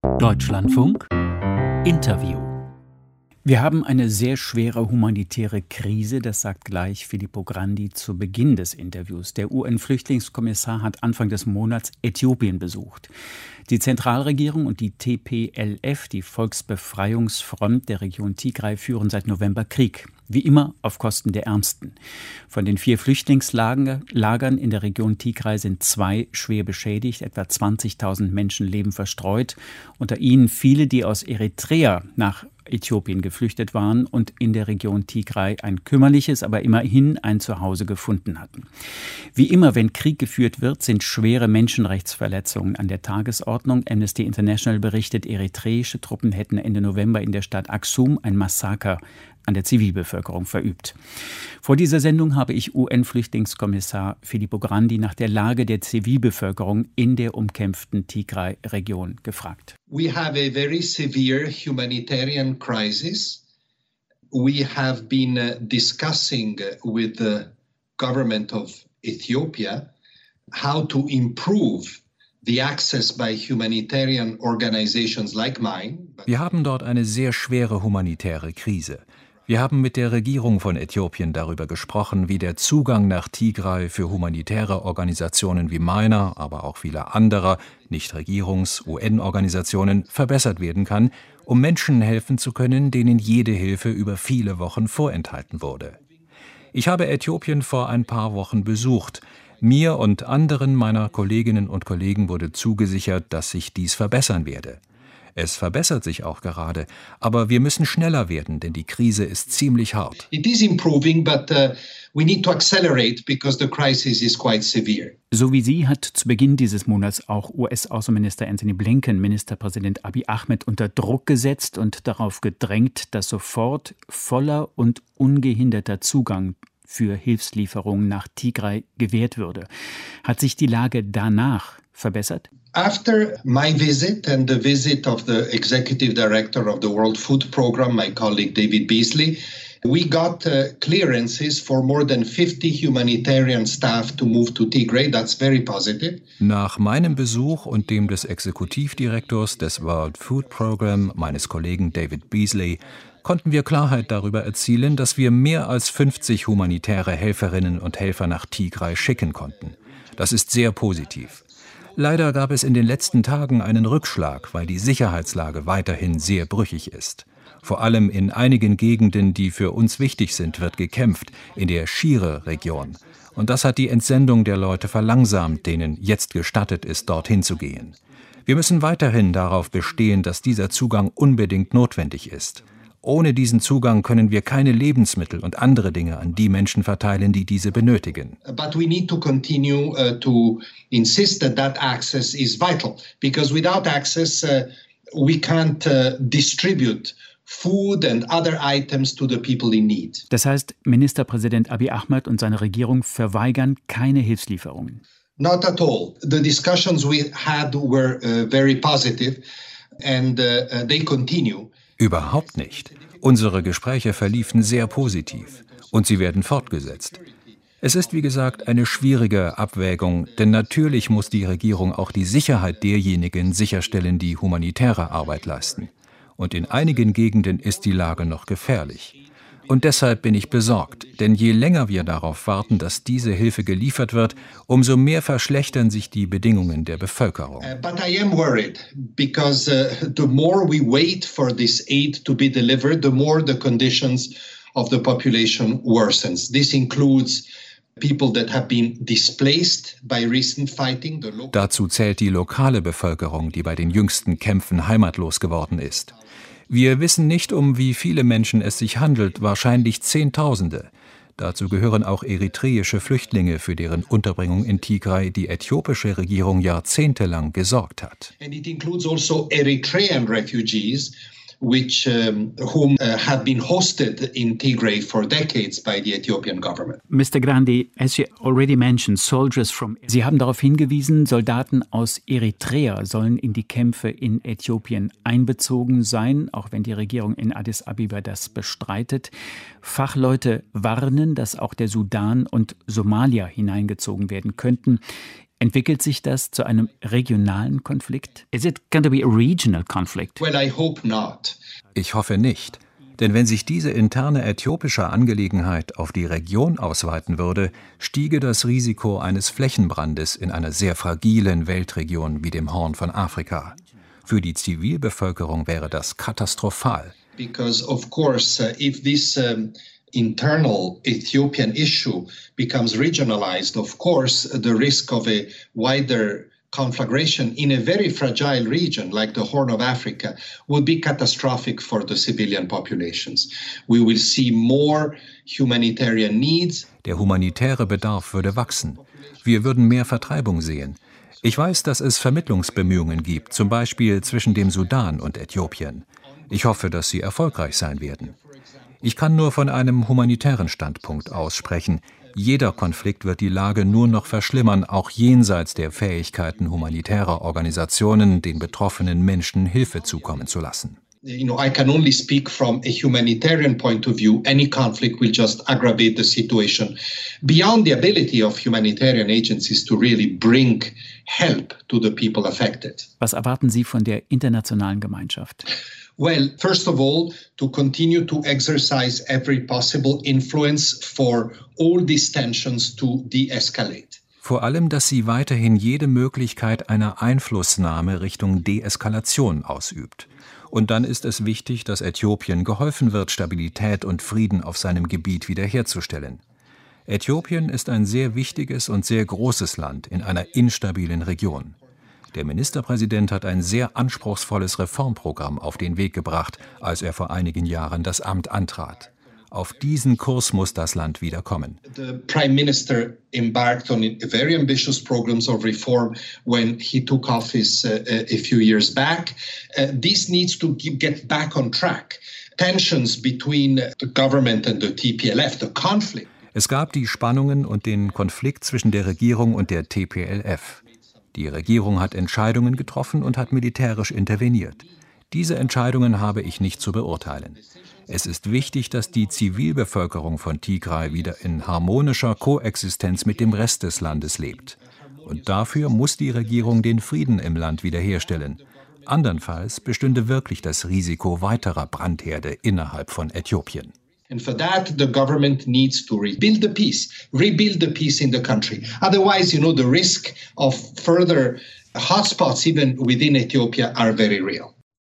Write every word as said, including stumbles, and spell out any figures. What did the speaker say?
Deutschlandfunk Interview. Wir haben eine sehr schwere humanitäre Krise, das sagt gleich Filippo Grandi zu Beginn des Interviews. Der U N-Flüchtlingskommissar hat Anfang des Monats Äthiopien besucht. Die Zentralregierung und die T P L F, die Volksbefreiungsfront der Region Tigray, führen seit November Krieg. Wie immer auf Kosten der Ärmsten. Von den vier Flüchtlingslagern in der Region Tigray sind zwei schwer beschädigt. Etwa zwanzigtausend Menschen leben verstreut. Unter ihnen viele, die aus Eritrea nach Äthiopien geflüchtet waren und in der Region Tigray ein kümmerliches, aber immerhin ein Zuhause gefunden hatten. Wie immer, wenn Krieg geführt wird, sind schwere Menschenrechtsverletzungen an der Tagesordnung. Amnesty International berichtet, eritreische Truppen hätten Ende November in der Stadt Aksum ein Massaker an der Zivilbevölkerung verübt. Vor dieser Sendung habe ich U N-Flüchtlingskommissar Filippo Grandi nach der Lage der Zivilbevölkerung in der umkämpften Tigray-Region gefragt. We have a very severe humanitarian crisis. We have been uh, discussing uh, with the government of Ethiopia how to improve the access by humanitarian organizations like mine. Wir haben dort eine sehr schwere humanitäre Krise. Wir haben mit der Regierung von Äthiopien darüber gesprochen, wie der Zugang nach Tigray für humanitäre Organisationen wie meiner, aber auch vieler anderer Nichtregierungs-U N-Organisationen verbessert werden kann, um Menschen helfen zu können, denen jede Hilfe über viele Wochen vorenthalten wurde. Ich habe Äthiopien vor ein paar Wochen besucht. Mir und anderen meiner Kolleginnen und Kollegen wurde zugesichert, dass sich dies verbessern werde. Es verbessert sich auch gerade, aber wir müssen schneller werden, denn die Krise ist ziemlich hart. It is improving, but uh, we need to accelerate because the crisis is quite severe. So wie Sie hat zu Beginn dieses Monats auch U S-Außenminister Antony Blinken Ministerpräsident Abiy Ahmed unter Druck gesetzt und darauf gedrängt, dass sofort voller und ungehinderter Zugang für Hilfslieferungen nach Tigray gewährt würde. Hat sich die Lage danach verbessert? After my visit and the visit of the executive director of the World Food Programme, my colleague David Beasley, we got uh, clearances for more than fifty humanitarian staff to move to Tigray. That's very positive. Nach meinem Besuch und dem des Exekutivdirektors des World Food Programme, meines Kollegen David Beasley, konnten wir Klarheit darüber erzielen, dass wir mehr als fünfzig humanitäre Helferinnen und Helfer nach Tigray schicken konnten. Das ist sehr positiv. Leider gab es in den letzten Tagen einen Rückschlag, weil die Sicherheitslage weiterhin sehr brüchig ist. Vor allem in einigen Gegenden, die für uns wichtig sind, wird gekämpft, in der Shire-Region. Und das hat die Entsendung der Leute verlangsamt, denen jetzt gestattet ist, dorthin zu gehen. Wir müssen weiterhin darauf bestehen, dass dieser Zugang unbedingt notwendig ist. Ohne diesen Zugang können wir keine Lebensmittel und andere Dinge an die Menschen verteilen, die diese benötigen. But we need to continue uh, to insist that that access is vital, because without access uh, we can't uh, distribute food and other items to the people in need. Das heißt, Ministerpräsident Abiy Ahmed und seine Regierung verweigern keine Hilfslieferungen. Not at all. The discussions we had were uh, very positive and uh, uh, they continue. Überhaupt nicht. Unsere Gespräche verliefen sehr positiv und sie werden fortgesetzt. Es ist, wie gesagt, eine schwierige Abwägung, denn natürlich muss die Regierung auch die Sicherheit derjenigen sicherstellen, die humanitäre Arbeit leisten. Und in einigen Gegenden ist die Lage noch gefährlich. Und deshalb bin ich besorgt, denn je länger wir darauf warten, dass diese Hilfe geliefert wird, umso mehr verschlechtern sich die Bedingungen der Bevölkerung. Uh, but I am worried because uh, the more we wait for this aid to be delivered, the more the conditions of the population worsens. This includes people that have been displaced by recent fighting. The local Dazu zählt die lokale Bevölkerung, die bei den jüngsten Kämpfen heimatlos geworden ist. Wir wissen nicht, um wie viele Menschen es sich handelt, wahrscheinlich Zehntausende. Dazu gehören auch eritreische Flüchtlinge, für deren Unterbringung in Tigray die äthiopische Regierung jahrzehntelang gesorgt hat. And it includes also Eritrean refugees, which um, whom uh, have been hosted in Tigray for decades by the Ethiopian government. Mister Grandi, as you already mentioned, soldiers from Sie haben darauf hingewiesen, Soldaten aus Eritrea sollen in die Kämpfe in Äthiopien einbezogen sein, auch wenn die Regierung in Addis Abeba das bestreitet. Fachleute warnen, dass auch der Sudan und Somalia hineingezogen werden könnten. Entwickelt sich das zu einem regionalen Konflikt? Is it going to be a regional conflict? Well, I hope not. Ich hoffe nicht. Denn wenn sich diese interne äthiopische Angelegenheit auf die Region ausweiten würde, stiege das Risiko eines Flächenbrandes in einer sehr fragilen Weltregion wie dem Horn von Afrika. Für die Zivilbevölkerung wäre das katastrophal. Because of course, uh, if this um, internal Ethiopian issue becomes regionalized, of course, the risk of a wider conflagration in a very fragile region like the Horn of Africa would be catastrophic for the civilian populations. We will see more humanitarian needs. Der humanitäre Bedarf würde wachsen. Wir würden mehr Vertreibung sehen. Ich weiß, dass es Vermittlungsbemühungen gibt, zum Beispiel zwischen dem Sudan und Äthiopien. Ich hoffe, dass sie erfolgreich sein werden. Ich kann nur von einem humanitären Standpunkt aus sprechen. Jeder Konflikt wird die Lage nur noch verschlimmern, auch jenseits der Fähigkeiten humanitärer Organisationen, den betroffenen Menschen Hilfe zukommen zu lassen. You know, I can only speak from a humanitarian point of view. Any conflict will just aggravate the situation beyond the ability of humanitarian agencies to really bring help to the people affected. Was erwarten Sie von der internationalen Gemeinschaft? Well, first of all, to continue to exercise every possible influence for all these tensions to de-escalate. Vor allem, dass sie weiterhin jede Möglichkeit einer Einflussnahme Richtung Deeskalation ausübt. Und dann ist es wichtig, dass Äthiopien geholfen wird, Stabilität und Frieden auf seinem Gebiet wiederherzustellen. Äthiopien ist ein sehr wichtiges und sehr großes Land in einer instabilen Region. Der Ministerpräsident hat ein sehr anspruchsvolles Reformprogramm auf den Weg gebracht, als er vor einigen Jahren das Amt antrat. Auf diesen Kurs muss das Land wieder kommen. The Prime Minister embarked on a very ambitious programs of reform when he took office uh, a few years back. Uh, this needs to get back on track. Tensions between the government and the T P L F, the conflict. Es gab die Spannungen und den Konflikt zwischen der Regierung und der T P L F. Die Regierung hat Entscheidungen getroffen und hat militärisch interveniert. Diese Entscheidungen habe ich nicht zu beurteilen. Es ist wichtig, dass die Zivilbevölkerung von Tigray wieder in harmonischer Koexistenz mit dem Rest des Landes lebt. Und dafür muss die Regierung den Frieden im Land wiederherstellen. Andernfalls bestünde wirklich das Risiko weiterer Brandherde innerhalb von Äthiopien. And for that, the government needs to rebuild the peace, rebuild the peace in the country. Otherwise, you know, the risk of further hotspots even within Ethiopia are very real.